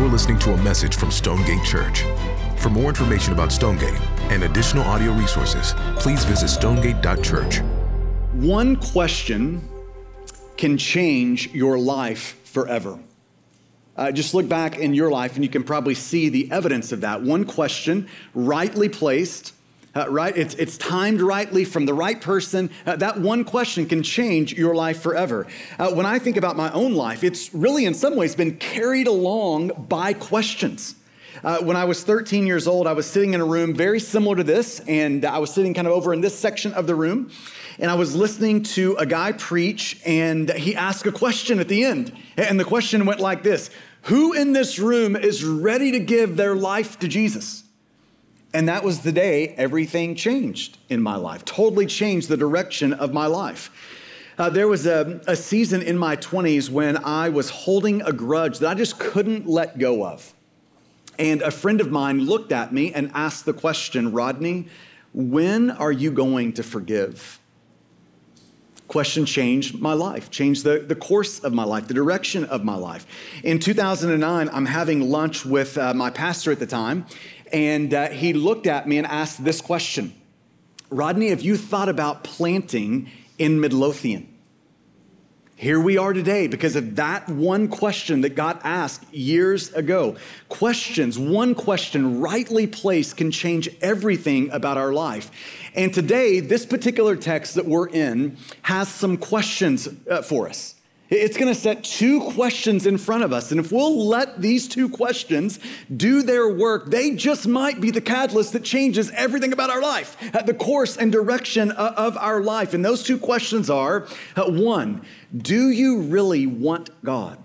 You're listening to a message from Stonegate Church. For more information about Stonegate and additional audio resources, please visit stonegate.church. One question can change your life forever. Just look back in your life and you can probably see the evidence of that. One question, rightly placed, right? It's timed rightly from the right person. That one question can change your life forever. When I think about my own life, it's really in some ways been carried along by questions. When I was 13 years old, I was sitting in a room very similar to this, and I was sitting kind of over in this section of the room, and I was listening to a guy preach, and he asked a question at the end, and the question went like this: who in this room is ready to give their life to Jesus? And that was the day everything changed in my life, totally changed the direction of my life. There was a season in my 20s when I was holding a grudge that I just couldn't let go of. And a friend of mine looked at me and asked the question, Rodney, when are you going to forgive? Question changed my life, changed the course of my life, the direction of my life. In 2009, I'm having lunch with my pastor at the time, and he looked at me and asked this question: Rodney, have you thought about planting in Midlothian? Here we are today because of that one question that got asked years ago. One question rightly placed can change everything about our life. And today, this particular text that we're in has some questions for us. It's going to set two questions in front of us. And if we'll let these two questions do their work, they just might be the catalyst that changes everything about our life, the course and direction of our life. And those two questions are, one, do you really want God?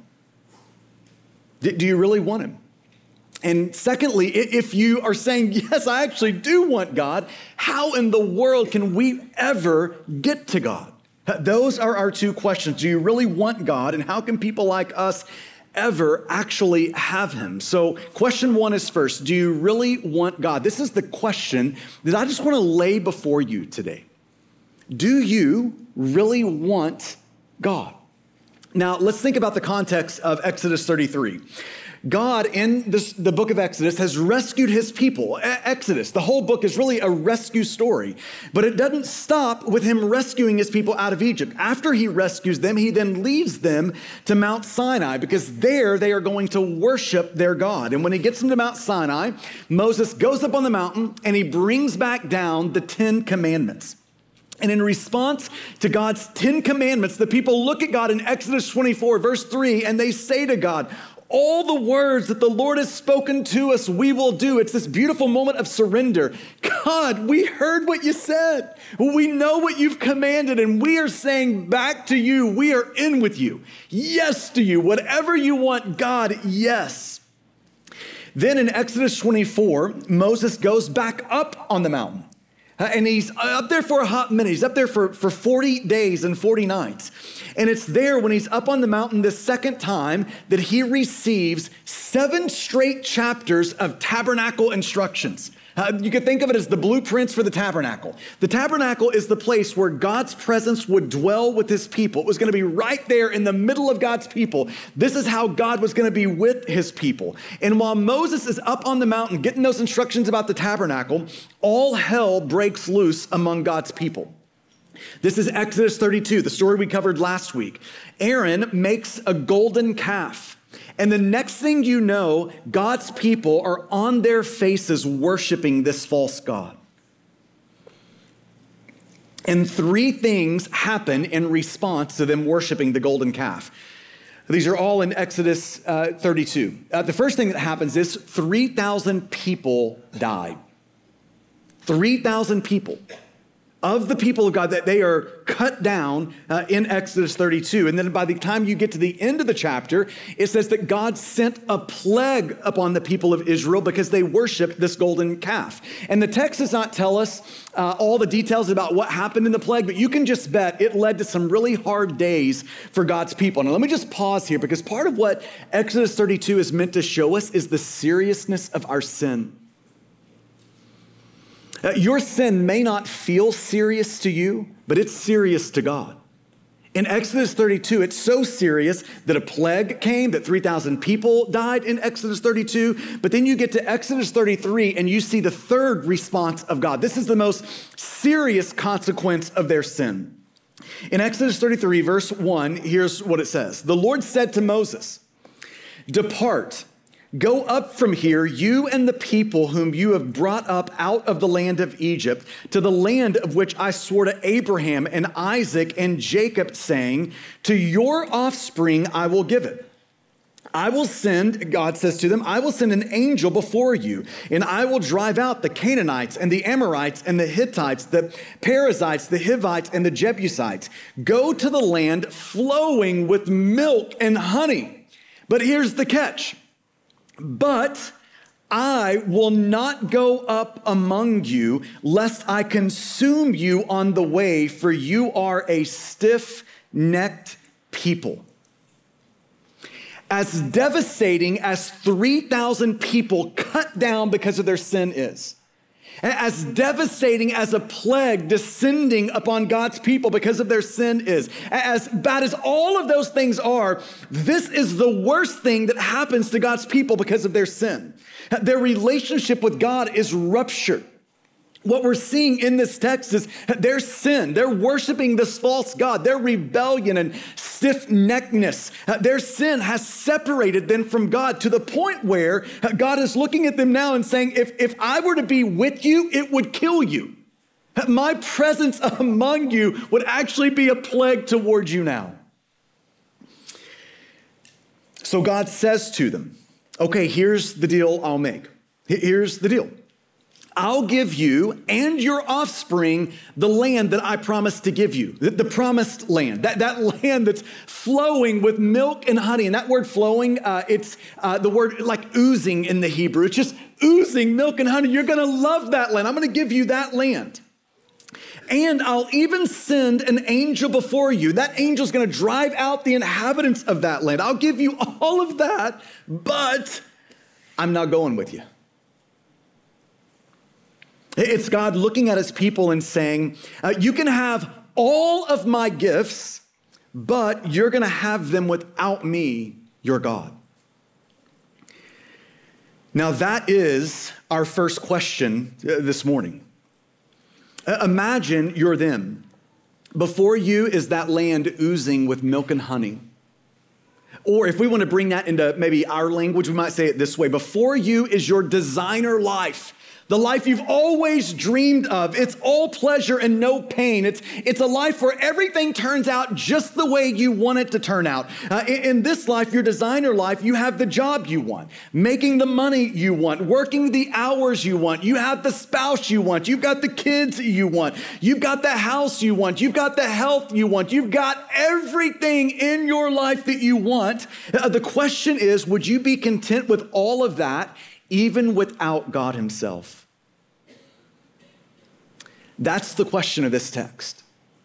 Do you really want Him? And secondly, if you are saying, yes, I actually do want God, how in the world can we ever get to God? Those are our two questions. Do you really want God? And how can people like us ever actually have Him? So question one is first, do you really want God? This is the question that I just want to lay before you today. Do you really want God? Now, let's think about the context of Exodus 33. God, in the book of Exodus, has rescued His people. Exodus, the whole book is really a rescue story. But it doesn't stop with Him rescuing His people out of Egypt. After He rescues them, He then leads them to Mount Sinai, because there they are going to worship their God. And when He gets them to Mount Sinai, Moses goes up on the mountain and he brings back down the 10 Commandments. And in response to God's 10 Commandments, the people look at God in Exodus 24, verse 3, and they say to God, all the words that the Lord has spoken to us, we will do. It's this beautiful moment of surrender. God, we heard what you said. We know what you've commanded, and we are saying back to you, we are in with you. Yes to you. Whatever you want, God, yes. Then in Exodus 24, Moses goes back up on the mountain. And he's up there for a hot minute. He's up there for 40 days and 40 nights. And it's there when he's up on the mountain the second time that he receives 7 straight chapters of tabernacle instructions. You could think of it as the blueprints for the tabernacle. The tabernacle is the place where God's presence would dwell with His people. It was going to be right there in the middle of God's people. This is how God was going to be with His people. And while Moses is up on the mountain getting those instructions about the tabernacle, all hell breaks loose among God's people. This is Exodus 32, the story we covered last week. Aaron makes a golden calf. And the next thing you know, God's people are on their faces worshiping this false god. And 3 things happen in response to them worshiping the golden calf. These are all in Exodus 32. The first thing that happens is 3,000 people died. 3,000 people. Of the people of God, that they are cut down in Exodus 32. And then by the time you get to the end of the chapter, it says that God sent a plague upon the people of Israel because they worshiped this golden calf. And the text does not tell us all the details about what happened in the plague, but you can just bet it led to some really hard days for God's people. Now, let me just pause here, because part of what Exodus 32 is meant to show us is the seriousness of our sin. Your sin may not feel serious to you, but it's serious to God. In Exodus 32, it's so serious that a plague came, that 3,000 people died in Exodus 32. But then you get to Exodus 33 and you see the third response of God. This is the most serious consequence of their sin. In Exodus 33, verse 1, here's what it says. The Lord said to Moses, "Depart, go up from here, you and the people whom you have brought up out of the land of Egypt, to the land of which I swore to Abraham and Isaac and Jacob, saying, to your offspring I will give it. I will send," God says to them, "I will send an angel before you, and I will drive out the Canaanites and the Amorites and the Hittites, the Perizzites, the Hivites, and the Jebusites. Go to the land flowing with milk and honey." But here's the catch. "But I will not go up among you, lest I consume you on the way, for you are a stiff-necked people." As devastating as 3,000 people cut down because of their sin is, as devastating as a plague descending upon God's people because of their sin is, as bad as all of those things are, this is the worst thing that happens to God's people because of their sin. Their relationship with God is ruptured. What we're seeing in this text is their sin. They're worshiping this false god. Their rebellion and stiff-neckedness. Their sin has separated them from God to the point where God is looking at them now and saying, if I were to be with you, it would kill you. My presence among you would actually be a plague towards you now. So God says to them, okay, here's the deal I'll make. Here's the deal. I'll give you and your offspring the land that I promised to give you, the promised land, that land that's flowing with milk and honey. And that word flowing, it's the word like oozing in the Hebrew. It's just oozing milk and honey. You're going to love that land. I'm going to give you that land. And I'll even send an angel before you. That angel's going to drive out the inhabitants of that land. I'll give you all of that, but I'm not going with you. It's God looking at his people and saying, you can have all of my gifts, but you're going to have them without me, your God. Now that is our first question this morning. Imagine you're them. Before you is that land oozing with milk and honey. Or if we want to bring that into maybe our language, we might say it this way. Before you is your designer life. The life you've always dreamed of. It's all pleasure and no pain. It's a life where everything turns out just the way you want it to turn out. In this life, your designer life, you have the job you want, making the money you want, working the hours you want. You have the spouse you want. You've got the kids you want. You've got the house you want. You've got the health you want. You've got everything in your life that you want. The question is, would you be content with all of that even without God himself? That's the question of this text.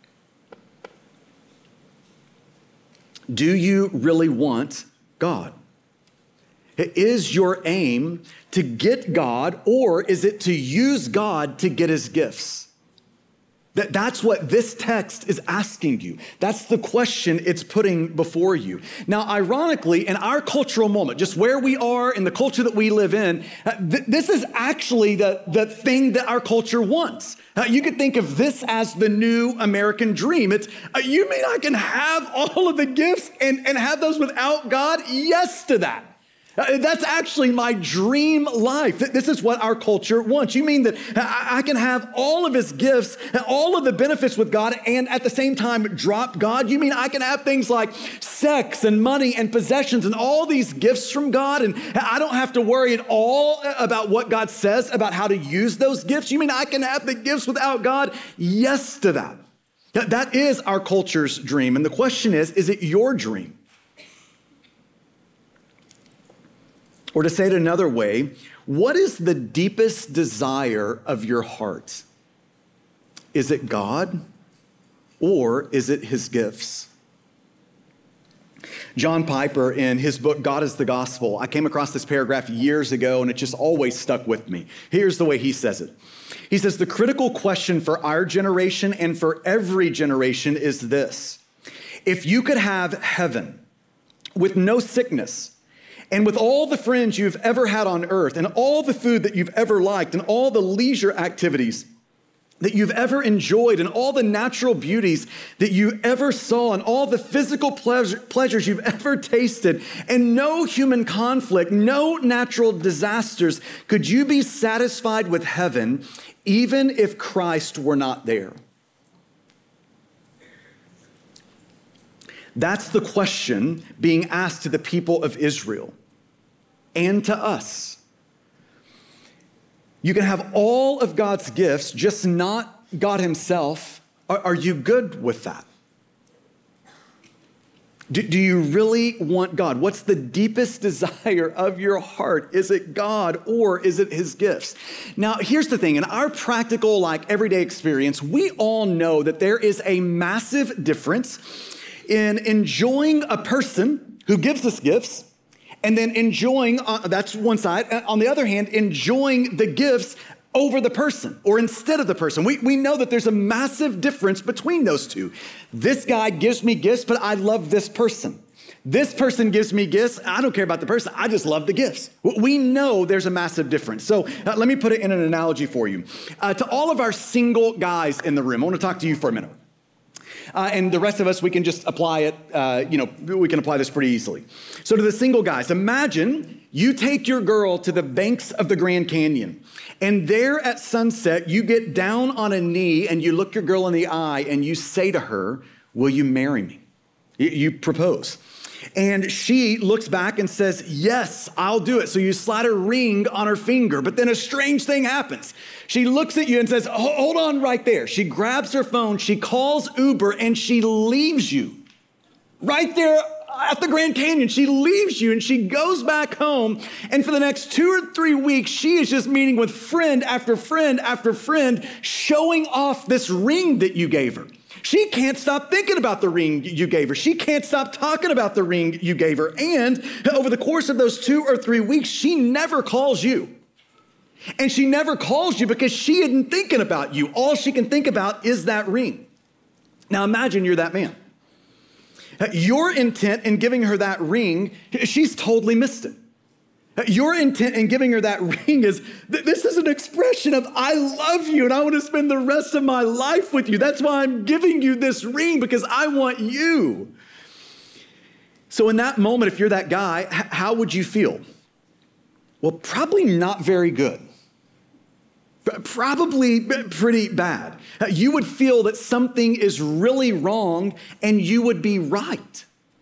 Do you really want God? Is your aim to get God, or is it to use God to get his gifts? That's what this text is asking you. That's the question it's putting before you. Now, ironically, in our cultural moment, just where we are in the culture that we live in, this is actually the thing that our culture wants. You could think of this as the new American dream. It's, you mean I can have all of the gifts and have those without God? Yes to that. That's actually my dream life. This is what our culture wants. You mean that I can have all of his gifts, all of the benefits with God, and at the same time drop God? You mean I can have things like sex and money and possessions and all these gifts from God, and I don't have to worry at all about what God says about how to use those gifts? You mean I can have the gifts without God? Yes to that. That is our culture's dream. And the question is it your dream? Or to say it another way, what is the deepest desire of your heart? Is it God, or is it his gifts? John Piper, in his book, God is the Gospel, I came across this paragraph years ago, and it just always stuck with me. Here's the way he says it. He says, the critical question for our generation and for every generation is this: If you could have heaven with no sickness, and with all the friends you've ever had on earth, and all the food that you've ever liked, and all the leisure activities that you've ever enjoyed, and all the natural beauties that you ever saw, and all the physical pleasures you've ever tasted, and no human conflict, no natural disasters, could you be satisfied with heaven even if Christ were not there? That's the question being asked to the people of Israel and to us. You can have all of God's gifts, just not God himself. Are you good with that? Do you really want God? What's the deepest desire of your heart? Is it God or is it his gifts? Now, here's the thing. In our practical, everyday experience, we all know that there is a massive difference in enjoying a person who gives us gifts and then enjoying, that's one side. On the other hand, enjoying the gifts over the person or instead of the person. We know that there's a massive difference between those two. This guy gives me gifts, but I love this person. This person gives me gifts. I don't care about the person. I just love the gifts. We know there's a massive difference. So let me put it in an analogy for you. To all of our single guys in the room, I want to talk to you for a minute. And the rest of us, we can just apply it, we can apply this pretty easily. So to the single guys, imagine you take your girl to the banks of the Grand Canyon, and there at sunset, you get down on a knee and you look your girl in the eye and you say to her, "Will you marry me?" You propose. And she looks back and says, "Yes, I'll do it." So you slide a ring on her finger, but then a strange thing happens. She looks at you and says, "Hold on right there." She grabs her phone, she calls Uber, and she leaves you. Right there at the Grand Canyon, she leaves you and she goes back home. And for the next 2 or 3 weeks, she is just meeting with friend after friend after friend, showing off this ring that you gave her. She can't stop thinking about the ring you gave her. She can't stop talking about the ring you gave her. And over the course of those 2 or 3 weeks, she never calls you. And she never calls you because she isn't thinking about you. All she can think about is that ring. Now imagine you're that man. Your intent in giving her that ring, she's totally missed it. Your intent in giving her that ring is, this is an expression of, I love you and I want to spend the rest of my life with you. That's why I'm giving you this ring, because I want you. So in that moment, if you're that guy, how would you feel? Well, probably not very good. Probably pretty bad. You would feel that something is really wrong and you would be right.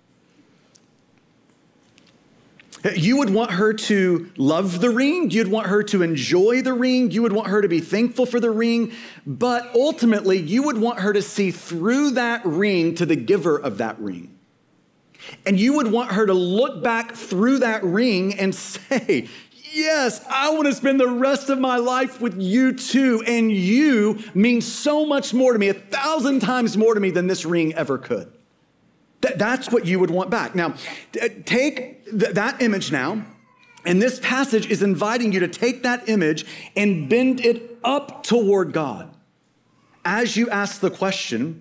You would want her to love the ring. You'd want her to enjoy the ring. You would want her to be thankful for the ring. But ultimately, you would want her to see through that ring to the giver of that ring. And you would want her to look back through that ring and say, "Yes, I want to spend the rest of my life with you too. And you mean so much more to me, 1,000 times more to me than this ring ever could." That's what you would want back. Now, take that image now, and this passage is inviting you to take that image and bend it up toward God. As you ask the question,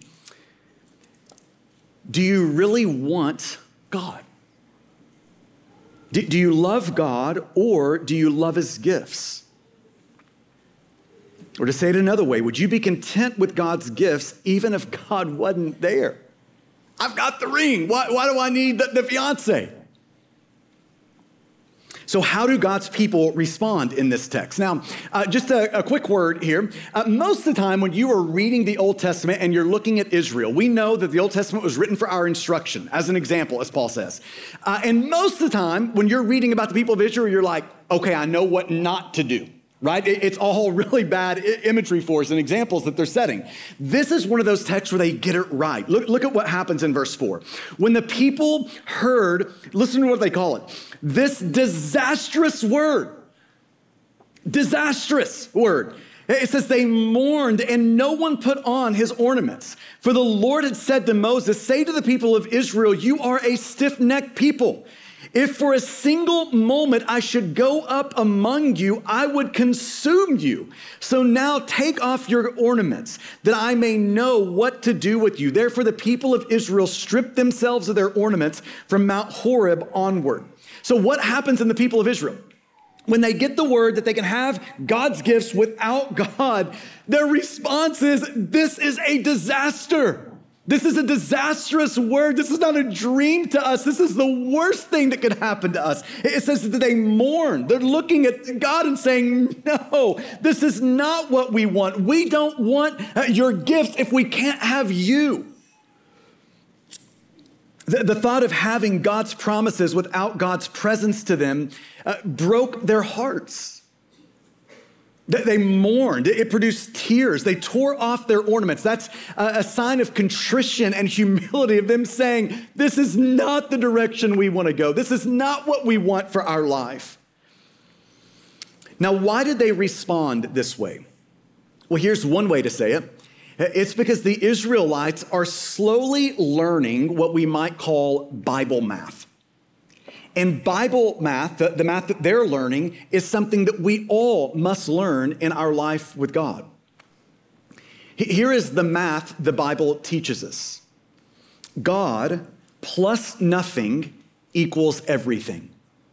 do you really want God? Do you love God, or do you love his gifts? Or to say it another way, would you be content with God's gifts even if God wasn't there? I've got the ring. Why do I need the fiance? So how do God's people respond in this text? Now, just a quick word here. Most of the time when you are reading the Old Testament and you're looking at Israel, we know that the Old Testament was written for our instruction, as an example, as Paul says. And most of the time when you're reading about the people of Israel, you're like, okay, I know what not to do. Right? It's all really bad imagery for us and examples that they're setting. This is one of those texts where they get it right. Look at what happens in verse 4. When the people heard, listen to what they call it, this disastrous word. Disastrous word. It says they mourned and no one put on his ornaments. For the Lord had said to Moses, "Say to the people of Israel, you are a stiff-necked people. If for a single moment I should go up among you, I would consume you. So now take off your ornaments, that I may know what to do with you. Therefore the people of Israel stripped themselves of their ornaments from Mount Horeb onward. So what happens in the people of Israel? When they get the word that they can have God's gifts without God, their response is, this is a disaster. This is a disastrous word. This is not a dream to us. This is the worst thing that could happen to us. It says that they mourn. They're looking at God and saying, no, this is not what we want. We don't want your gifts if we can't have you. The thought of having God's promises without God's presence to them broke their hearts. They mourned. It produced tears. They tore off their ornaments. That's a sign of contrition and humility of them saying, this is not the direction we want to go. This is not what we want for our life. Now, why did they respond this way? Well, here's one way to say it. It's because the Israelites are slowly learning what we might call Bible math. And Bible math, the math that they're learning, is something that we all must learn in our life with God. Here is the math the Bible teaches us. God plus nothing equals everything.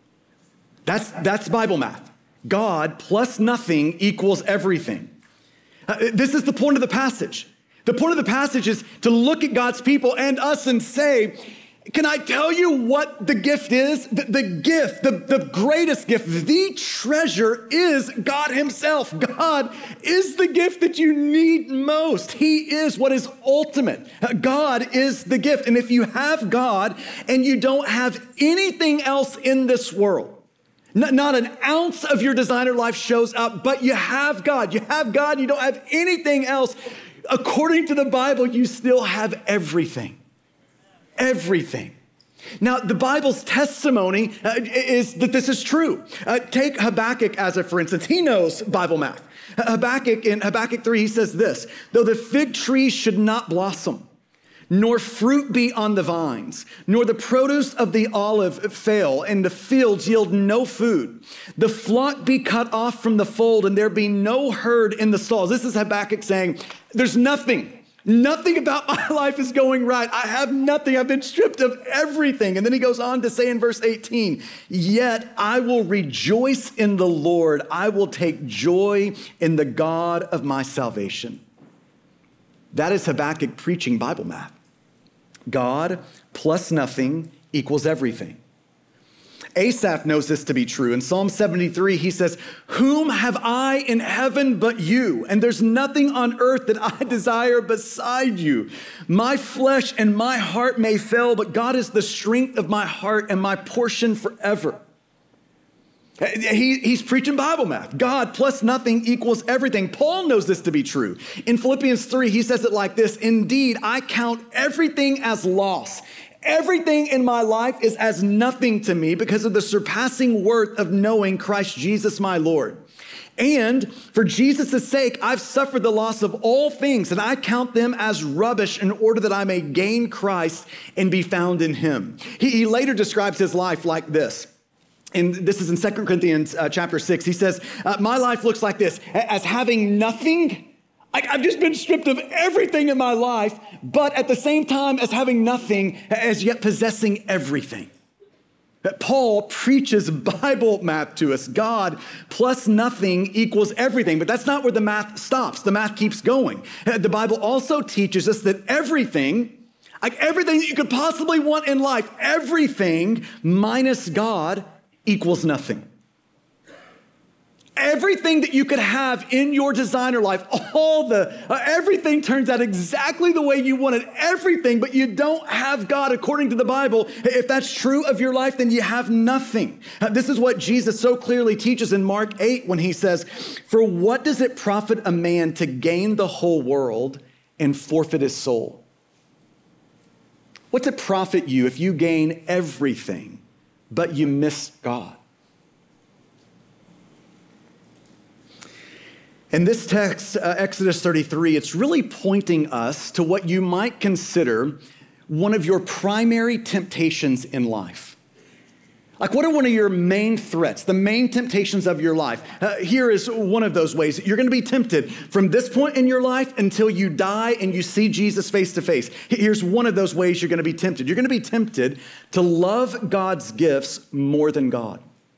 That's Bible math. God plus nothing equals everything. This is the point of the passage. The point of the passage is to look at God's people and us and say, can I tell you what the gift is? The gift, the greatest gift, the treasure is God himself. God is the gift that you need most. He is what is ultimate. God is the gift. And if you have God and you don't have anything else in this world, not an ounce of your designer life shows up, but you have God. You have God, you don't have anything else. According to the Bible, you still have everything. Everything. Now, the Bible's testimony is that this is true. Take Habakkuk as a for instance. He knows Bible math. Habakkuk, in Habakkuk 3, he says this, though the fig tree should not blossom, nor fruit be on the vines, nor the produce of the olive fail, and the fields yield no food. The flock be cut off from the fold, and there be no herd in the stalls. This is Habakkuk saying, there's nothing about my life is going right. I have nothing. I've been stripped of everything. And then he goes on to say in verse 18, yet I will rejoice in the Lord. I will take joy in the God of my salvation. That is Habakkuk preaching Bible math. God plus nothing equals everything. Asaph knows this to be true. In Psalm 73, he says, whom have I in heaven but you? And there's nothing on earth that I desire beside you. My flesh and my heart may fail, but God is the strength of my heart and my portion forever. He's preaching Bible math. God plus nothing equals everything. Paul knows this to be true. In Philippians 3, he says it like this, indeed, I count everything as loss. Everything in my life is as nothing to me because of the surpassing worth of knowing Christ Jesus my Lord. And for Jesus' sake, I've suffered the loss of all things, and I count them as rubbish in order that I may gain Christ and be found in him. He later describes his life like this. And this is in 2 Corinthians chapter 6. He says, my life looks like this, as having nothing. I've just been stripped of everything in my life, but at the same time as having nothing, as yet possessing everything. That Paul preaches Bible math to us. God plus nothing equals everything, but that's not where the math stops. The math keeps going. The Bible also teaches us that everything, like everything that you could possibly want in life, everything minus God equals nothing. Everything that you could have in your designer life, everything turns out exactly the way you wanted everything, but you don't have God according to the Bible. If that's true of your life, then you have nothing. This is what Jesus so clearly teaches in Mark 8 when he says, for what does it profit a man to gain the whole world and forfeit his soul? What's it profit you if you gain everything, but you miss God? In this text, Exodus 33, it's really pointing us to what you might consider one of your primary temptations in life. Like, what are one of your main threats, the main temptations of your life? Here is one of those ways. You're going to be tempted from this point in your life until you die and you see Jesus face to face. Here's one of those ways you're going to be tempted. You're going to be tempted to love God's gifts more than God.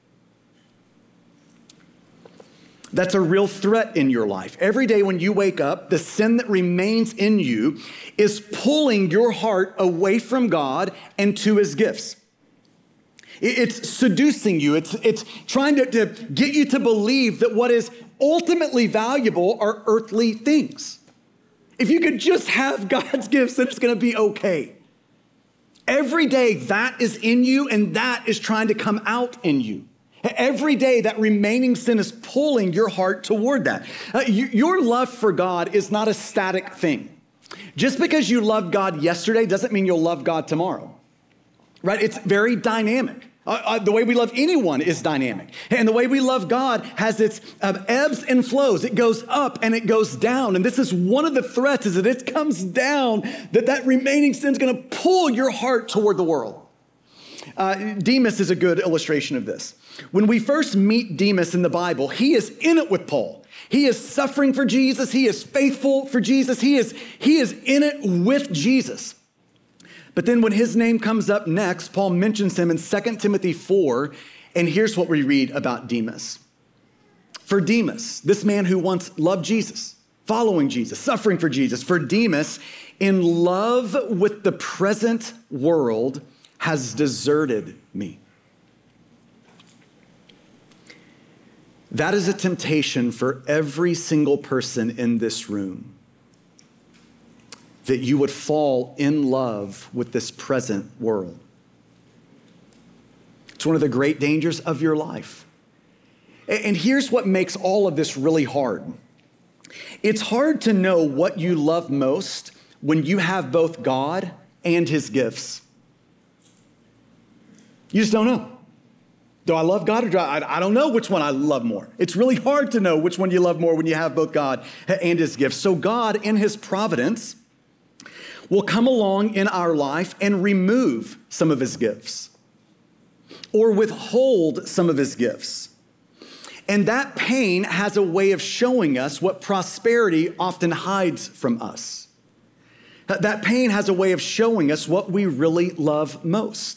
That's a real threat in your life. Every day when you wake up, the sin that remains in you is pulling your heart away from God and to his gifts. It's seducing you. It's trying to get you to believe that what is ultimately valuable are earthly things. If you could just have God's gifts, then it's going to be okay. Every day that is in you and that is trying to come out in you. Every day that remaining sin is pulling your heart toward that. Your love for God is not a static thing. Just because you loved God yesterday doesn't mean you'll love God tomorrow. Right? It's very dynamic. The way we love anyone is dynamic. And the way we love God has its ebbs and flows. It goes up and it goes down. And this is one of the threats, is that it comes down, that remaining sin is going to pull your heart toward the world. Demas is a good illustration of this. When we first meet Demas in the Bible, he is in it with Paul. He is suffering for Jesus. He is faithful for Jesus. He is in it with Jesus. But then when his name comes up next, Paul mentions him in 2 Timothy 4, and here's what we read about Demas. For Demas, this man who once loved Jesus, following Jesus, suffering for Jesus, for Demas, in love with the present world, has deserted me. That is a temptation for every single person in this room, that you would fall in love with this present world. It's one of the great dangers of your life. And here's what makes all of this really hard. It's hard to know what you love most when you have both God and his gifts. You just don't know. Do I love God or do I don't know which one I love more. It's really hard to know which one you love more when you have both God and his gifts. So God, in his providence, will come along in our life and remove some of his gifts or withhold some of his gifts. And that pain has a way of showing us what prosperity often hides from us. That pain has a way of showing us what we really love most.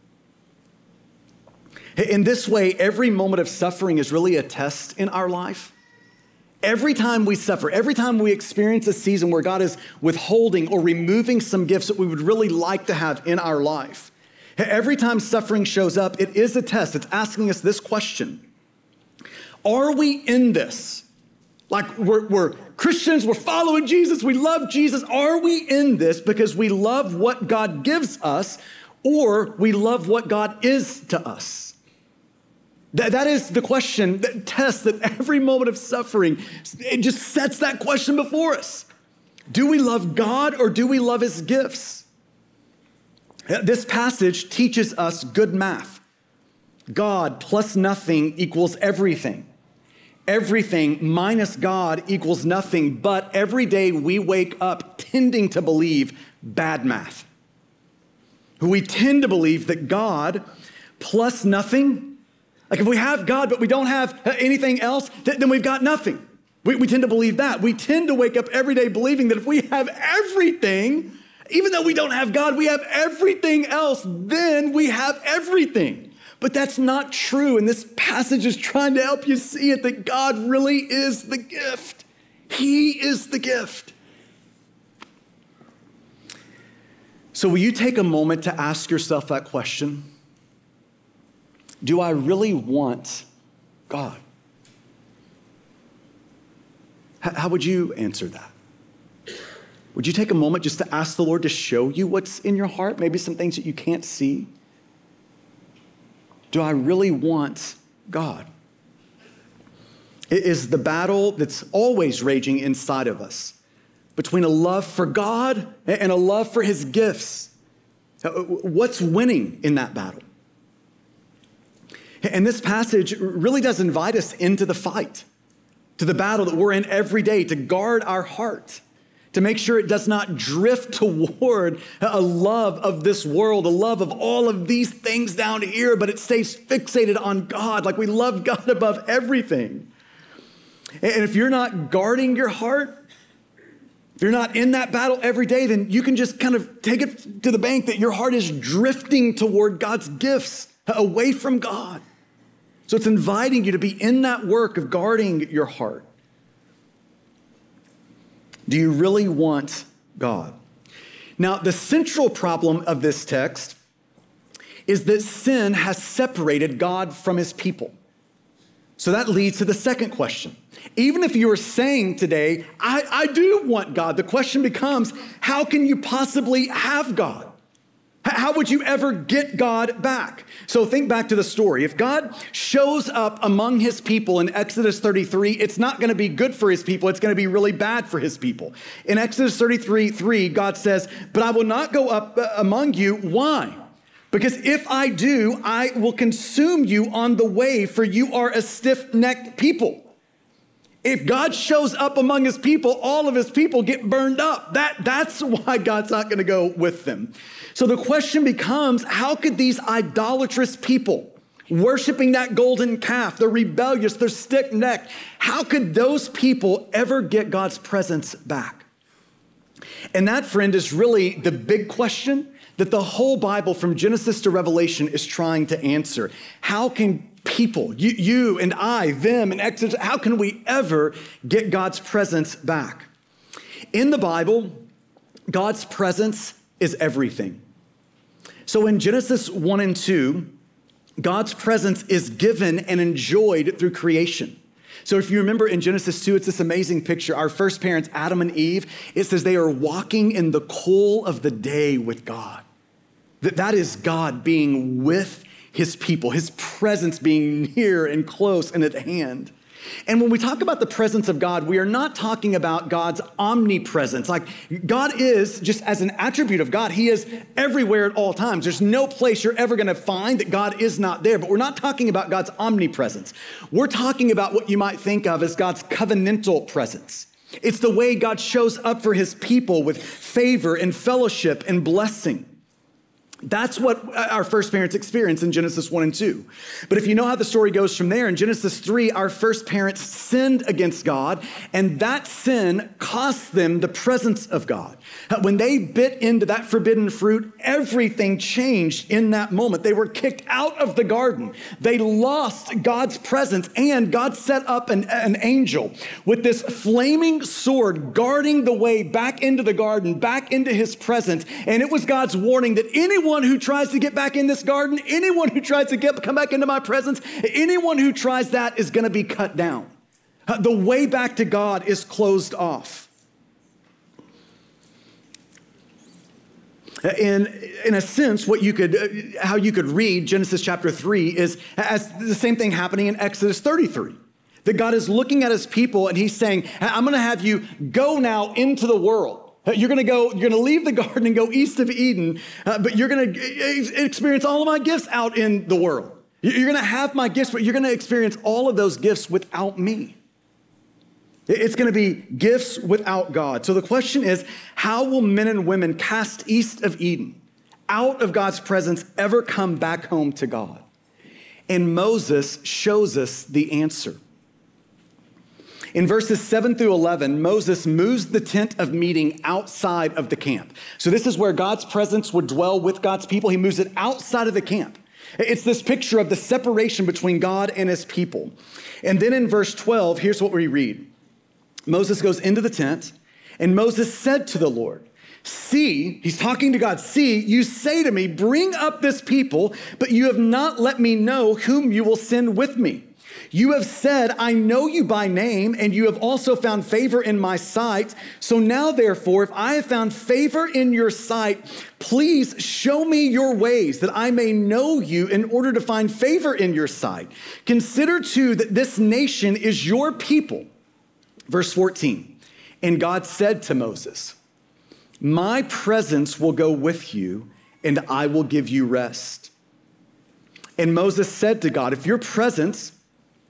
In this way, every moment of suffering is really a test in our life. Every time we suffer, every time we experience a season where God is withholding or removing some gifts that we would really like to have in our life, every time suffering shows up, it is a test. It's asking us this question. Are we in this? Like we're Christians, we're following Jesus, we love Jesus. Are we in this because we love what God gives us or we love what God is to us? That is the question, that test that every moment of suffering, it just sets that question before us. Do we love God or do we love his gifts? This passage teaches us good math. God plus nothing equals everything. Everything minus God equals nothing, but every day we wake up tending to believe bad math. We tend to believe that God plus nothing, like if we have God but we don't have anything else, then we've got nothing. We tend to believe that. We tend to wake up every day believing that if we have everything, even though we don't have God, we have everything else, then we have everything. But that's not true, and this passage is trying to help you see it, that God really is the gift. He is the gift. So will you take a moment to ask yourself that question? Do I really want God? How would you answer that? Would you take a moment just to ask the Lord to show you what's in your heart? Maybe some things that you can't see. Do I really want God? It is the battle that's always raging inside of us between a love for God and a love for his gifts. What's winning in that battle? And this passage really does invite us into the fight, to the battle that we're in every day, to guard our heart. to make sure it does not drift toward a love of this world, a love of all of these things down here, but it stays fixated on God, like we love God above everything. And if you're not guarding your heart, if you're not in that battle every day, then you can just kind of take it to the bank that your heart is drifting toward God's gifts, away from God. So it's inviting you to be in that work of guarding your heart. Do you really want God? Now, the central problem of this text is that sin has separated God from his people. So that leads to the second question. Even if you are saying today, I do want God, the question becomes, how can you possibly have God? How would you ever get God back? So think back to the story. If God shows up among his people in Exodus 33, it's not going to be good for his people. It's going to be really bad for his people. In Exodus 33:3, God says, but I will not go up among you. Why? Because if I do, I will consume you on the way, for you are a stiff-necked people. If God shows up among his people, all of his people get burned up. That's why God's not going to go with them. So the question becomes, how could these idolatrous people, worshiping that golden calf, they're rebellious, they're stiff-necked, how could those people ever get God's presence back? And that, friend, is really the big question that the whole Bible from Genesis to Revelation is trying to answer. How can people, you and I, them and Exodus, how can we ever get God's presence back? In the Bible, God's presence is everything. So in Genesis 1 and 2, God's presence is given and enjoyed through creation. So if you remember in Genesis 2, it's this amazing picture. Our first parents, Adam and Eve, it says they are walking in the cool of the day with God. That is God being with his people, his presence being near and close and at hand. And when we talk about the presence of God, we are not talking about God's omnipresence. Like God is, just as an attribute of God, he is everywhere at all times. There's no place you're ever going to find that God is not there. But we're not talking about God's omnipresence. We're talking about what you might think of as God's covenantal presence. It's the way God shows up for his people with favor and fellowship and blessing. That's what our first parents experienced in Genesis 1 and 2. But if you know how the story goes from there, in Genesis 3, our first parents sinned against God, and that sin cost them the presence of God. When they bit into that forbidden fruit, everything changed in that moment. They were kicked out of the garden. They lost God's presence, and God set up an angel with this flaming sword guarding the way back into the garden, back into his presence. And it was God's warning that anyone who tries to get back in this garden, anyone who tries to come back into my presence, anyone who tries that is going to be cut down. The way back to God is closed off. In a sense, how you could read Genesis chapter 3 is as the same thing happening in Exodus 33. That God is looking at his people and he's saying, I'm going to have you go now into the world. You're going to leave the garden and go east of Eden, but you're going to experience all of my gifts out in the world. You're going to have my gifts, but you're going to experience all of those gifts without me. It's going to be gifts without God. So the question is, how will men and women cast east of Eden, out of God's presence, ever come back home to God? And Moses shows us the answer. In verses 7 through 11, Moses moves the tent of meeting outside of the camp. So this is where God's presence would dwell with God's people. He moves it outside of the camp. It's this picture of the separation between God and his people. And then in verse 12, here's what we read. Moses goes into the tent, and Moses said to the Lord, see, he's talking to God, see, you say to me, bring up this people, but you have not let me know whom you will send with me. You have said, I know you by name, and you have also found favor in my sight. So now, therefore, if I have found favor in your sight, please show me your ways that I may know you in order to find favor in your sight. Consider too that this nation is your people. Verse 14, and God said to Moses, my presence will go with you, and I will give you rest. And Moses said to God, if your presence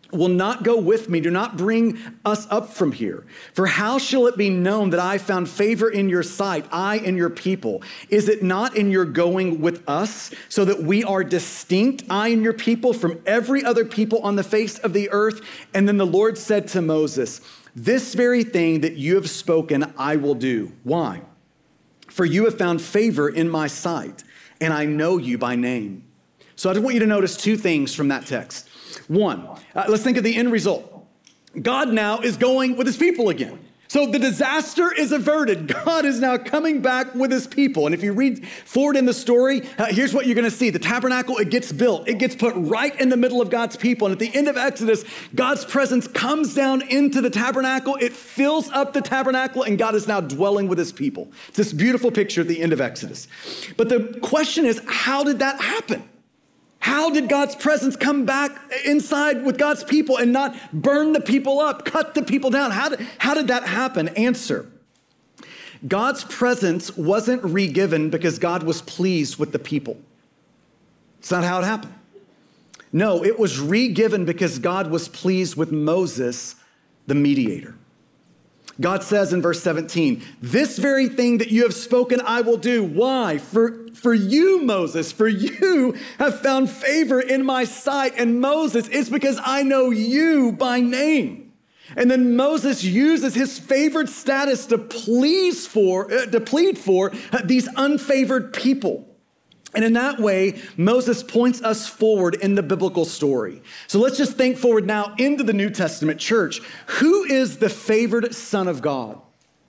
will not go with me. Do not bring us up from here. For how shall it be known that I found favor in your sight, I and your people? Is it not in your going with us, so that we are distinct, I and your people, from every other people on the face of the earth? And then the Lord said to Moses, this very thing that you have spoken, I will do. Why? For you have found favor in my sight, and I know you by name. So I just want you to notice two things from that text. One, let's think of the end result. God now is going with his people again. So the disaster is averted. God is now coming back with his people. And if you read forward in the story, here's what you're going to see. The tabernacle, it gets built. It gets put right in the middle of God's people. And at the end of Exodus, God's presence comes down into the tabernacle. It fills up the tabernacle, and God is now dwelling with his people. It's this beautiful picture at the end of Exodus. But the question is, how did that happen? How did God's presence come back inside with God's people and not burn the people up, cut the people down? How did that happen? Answer. God's presence wasn't re-given because God was pleased with the people. It's not how it happened. No, it was re-given because God was pleased with Moses, the mediator. God says in verse 17, this very thing that you have spoken, I will do. Why? For you, Moses, for you have found favor in my sight. And Moses, it's because I know you by name. And then Moses uses his favored status to plead for these unfavored people. And in that way, Moses points us forward in the biblical story. So let's just think forward now into the New Testament church. Who is the favored Son of God?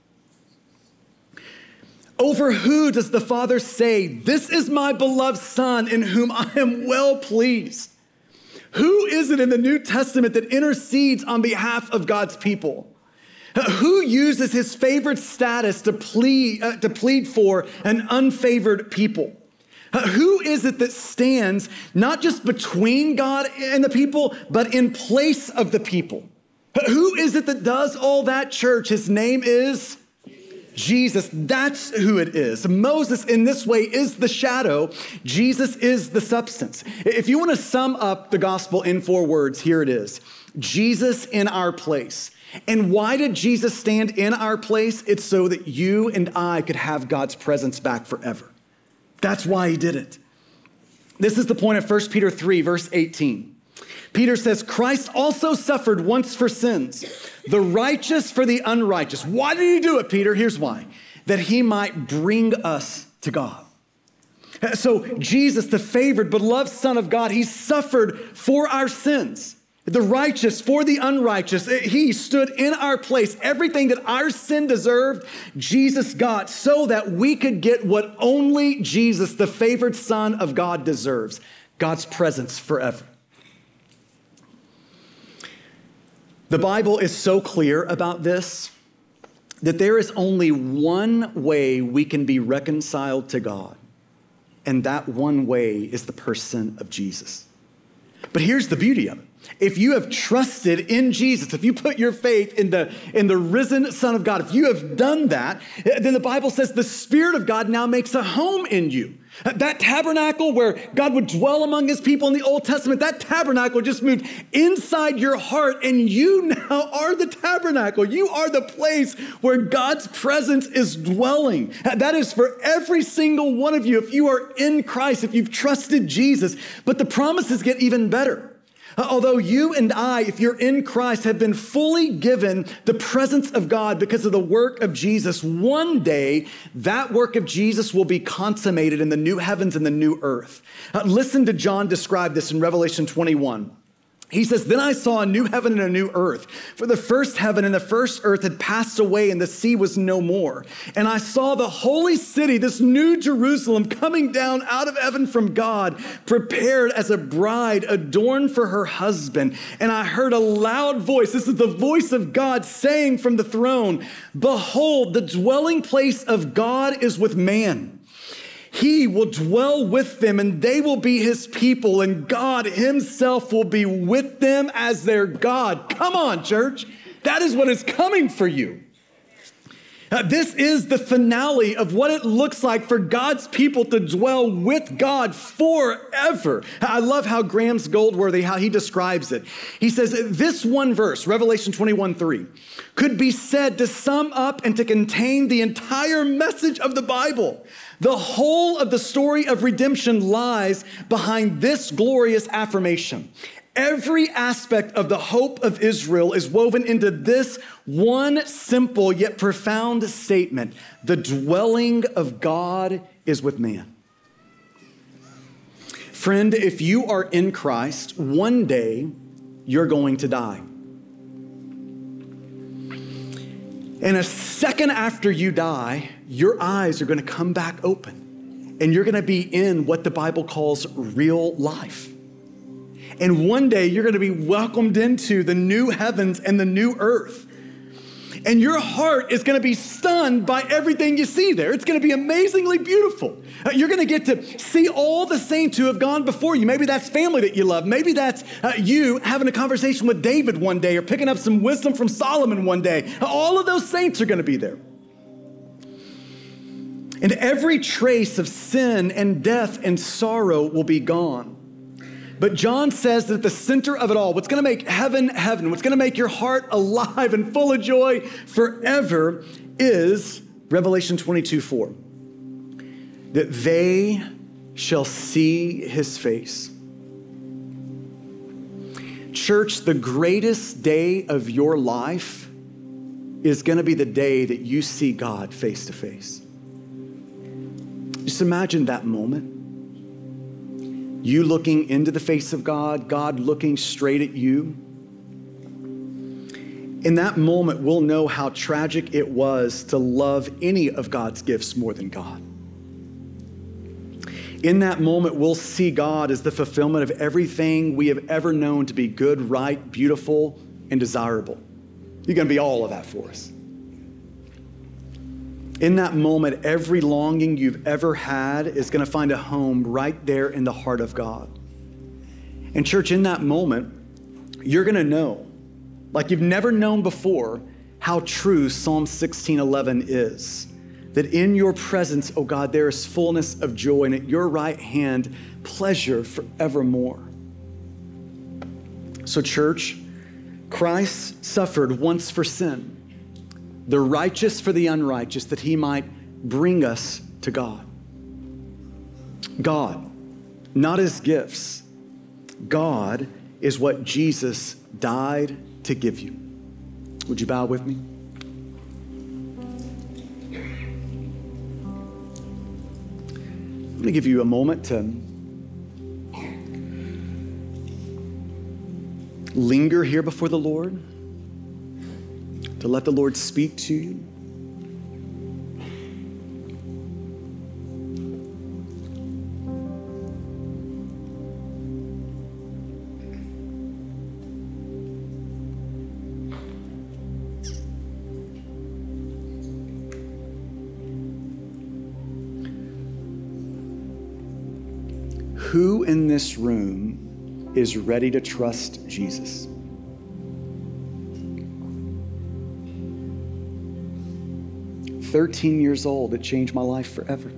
Over who does the Father say, this is my beloved Son in whom I am well pleased? Who is it in the New Testament that intercedes on behalf of God's people? Who uses his favored status to plead for an unfavored people? Who is it that stands not just between God and the people, but in place of the people? Who is it that does all that, church? His name is Jesus. That's who it is. Moses in this way is the shadow. Jesus is the substance. If you want to sum up the gospel in 4 words, here it is. Jesus in our place. And why did Jesus stand in our place? It's so that you and I could have God's presence back forever. That's why he did it. This is the point of 1 Peter 3, verse 18. Peter says, Christ also suffered once for sins, the righteous for the unrighteous. Why did he do it, Peter? Here's why. That he might bring us to God. So Jesus, the favored, beloved Son of God, he suffered for our sins. The righteous for the unrighteous. He stood in our place. Everything that our sin deserved, Jesus got so that we could get what only Jesus, the favored Son of God, deserves. God's presence forever. The Bible is so clear about this that there is only one way we can be reconciled to God. And that one way is the person of Jesus. But here's the beauty of it. If you have trusted in Jesus, if you put your faith in the risen Son of God, if you have done that, then the Bible says the Spirit of God now makes a home in you. That tabernacle where God would dwell among his people in the Old Testament, that tabernacle just moved inside your heart, and you now are the tabernacle. You are the place where God's presence is dwelling. That is for every single one of you if you are in Christ, if you've trusted Jesus. But the promises get even better. Although you and I, if you're in Christ, have been fully given the presence of God because of the work of Jesus, one day that work of Jesus will be consummated in the new heavens and the new earth. Listen to John describe this in Revelation 21. He says, then I saw a new heaven and a new earth, for the first heaven and the first earth had passed away and the sea was no more. And I saw the holy city, this new Jerusalem, coming down out of heaven from God, prepared as a bride adorned for her husband. And I heard a loud voice, this is the voice of God saying from the throne, behold, the dwelling place of God is with man. He will dwell with them and they will be his people, and God himself will be with them as their God. Come on, church. That is what is coming for you. This is the finale of what it looks like for God's people to dwell with God forever. I love how Graham's Goldworthy, how he describes it. He says, this one verse, Revelation 21:3, could be said to sum up and to contain the entire message of the Bible. The whole of the story of redemption lies behind this glorious affirmation. Every aspect of the hope of Israel is woven into this one simple yet profound statement: the dwelling of God is with man. Friend, if you are in Christ, one day you're going to die. And a second after you die, your eyes are going to come back open, and you're going to be in what the Bible calls real life. And one day you're going to be welcomed into the new heavens and the new earth. And your heart is going to be stunned by everything you see there. It's going to be amazingly beautiful. You're going to get to see all the saints who have gone before you. Maybe that's family that you love. Maybe that's you having a conversation with David one day, or picking up some wisdom from Solomon one day. All of those saints are going to be there. And every trace of sin and death and sorrow will be gone. But John says that at the center of it all, what's going to make heaven heaven, what's going to make your heart alive and full of joy forever, is Revelation 22:4. That they shall see his face. Church, the greatest day of your life is going to be the day that you see God face to face. Just imagine that moment. You looking into the face of God, God looking straight at you. In that moment, we'll know how tragic it was to love any of God's gifts more than God. In that moment, we'll see God as the fulfillment of everything we have ever known to be good, right, beautiful, and desirable. You're going to be all of that for us. In that moment, every longing you've ever had is going to find a home right there in the heart of God. And church, in that moment, you're going to know, like you've never known before, how true Psalm 16:11 is. That in your presence, oh God, there is fullness of joy, and at your right hand, pleasure forevermore. So church, Christ suffered once for sin, the righteous for the unrighteous, that he might bring us to God. God, not his gifts. God is what Jesus died to give you. Would you bow with me? I'm going to give you a moment to linger here before the Lord, to let the Lord speak to you. Who in this room is ready to trust Jesus? At 13 years old, it changed my life forever.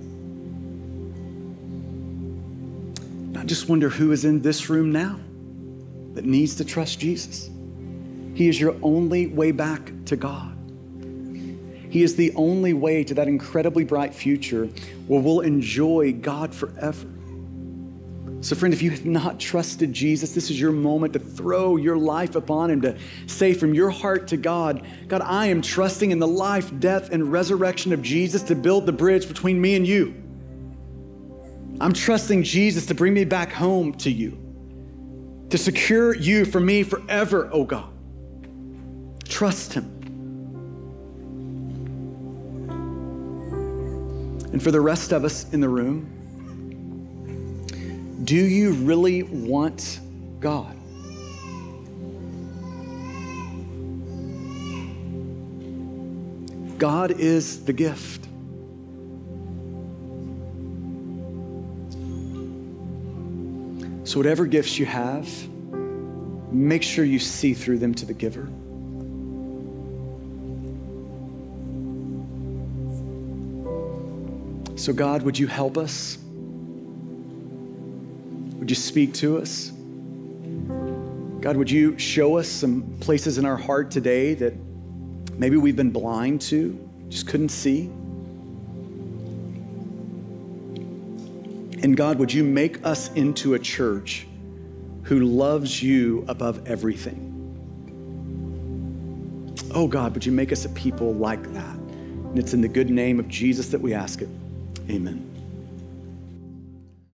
I just wonder who is in this room now that needs to trust Jesus. He is your only way back to God. He is the only way to that incredibly bright future where we'll enjoy God forever. So friend, if you have not trusted Jesus, this is your moment to throw your life upon him, to say from your heart to God, God, I am trusting in the life, death, and resurrection of Jesus to build the bridge between me and you. I'm trusting Jesus to bring me back home to you, to secure you for me forever, oh God. Trust him. And for the rest of us in the room, do you really want God? God is the gift. So whatever gifts you have, make sure you see through them to the giver. So God, would you help us? Would you speak to us? God, would you show us some places in our heart today that maybe we've been blind to, just couldn't see? And God, would you make us into a church who loves you above everything? Oh God, would you make us a people like that? And it's in the good name of Jesus that we ask it. Amen.